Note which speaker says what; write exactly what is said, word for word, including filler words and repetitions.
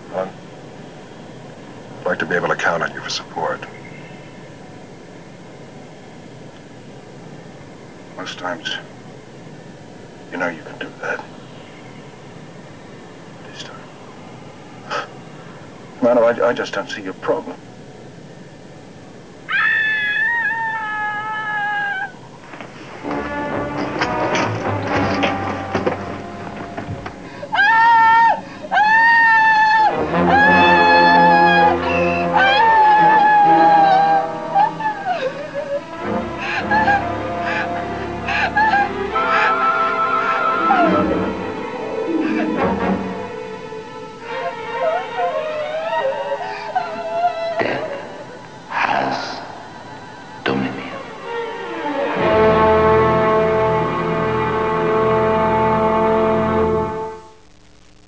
Speaker 1: I'd like to be able to count on you for support. Most times, you know you can do that. This time. Commander, I, I just don't see your problem.